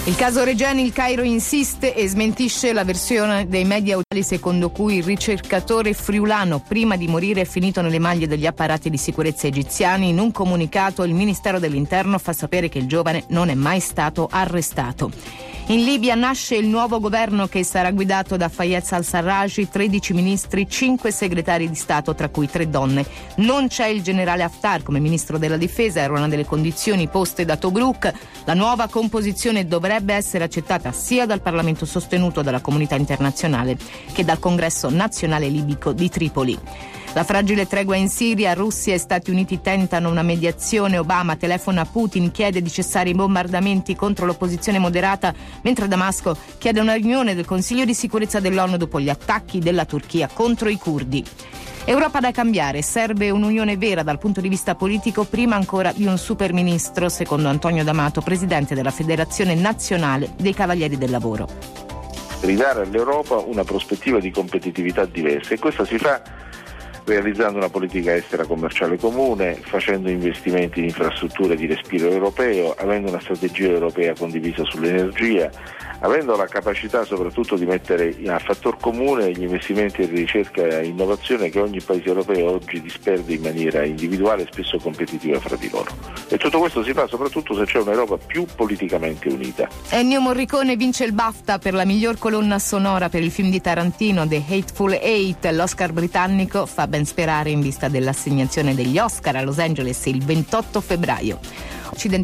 Il caso Regeni, il Cairo insiste e smentisce la versione dei media secondo cui il ricercatore friulano prima di morire è finito nelle maglie degli apparati di sicurezza egiziani. In un comunicato il Ministero dell'Interno fa sapere che il giovane non è mai stato arrestato. In Libia nasce il nuovo governo che sarà guidato da Fayez al-Sarraj, 13 ministri, 5 segretari di Stato, tra cui 3 donne. Non c'è il generale Haftar come ministro della difesa, era una delle condizioni poste da Tobruk. La nuova composizione dovrebbe essere accettata sia dal Parlamento sostenuto dalla comunità internazionale che dal Congresso nazionale libico di Tripoli. La fragile tregua in Siria, Russia e Stati Uniti tentano una mediazione. Obama telefona a Putin, chiede di cessare i bombardamenti contro l'opposizione moderata, mentre Damasco chiede una riunione del Consiglio di sicurezza dell'ONU dopo gli attacchi della Turchia contro i curdi. Europa da cambiare, serve un'unione vera dal punto di vista politico prima ancora di un superministro, secondo Antonio D'Amato, presidente della Federazione Nazionale dei Cavalieri del Lavoro. Ridare all'Europa una prospettiva di competitività diversa, e questo si fa realizzando una politica estera commerciale comune, facendo investimenti in infrastrutture di respiro europeo, avendo una strategia europea condivisa sull'energia, avendo la capacità soprattutto di mettere a fattor comune gli investimenti di ricerca e innovazione che ogni paese europeo oggi disperde in maniera individuale e spesso competitiva fra di loro. E tutto questo si fa soprattutto se c'è un'Europa più politicamente unita. Ennio Morricone vince il BAFTA per la miglior colonna sonora per il film di Tarantino The Hateful Eight. L'Oscar britannico fa ben sperare in vista dell'assegnazione degli Oscar a Los Angeles il 28 febbraio.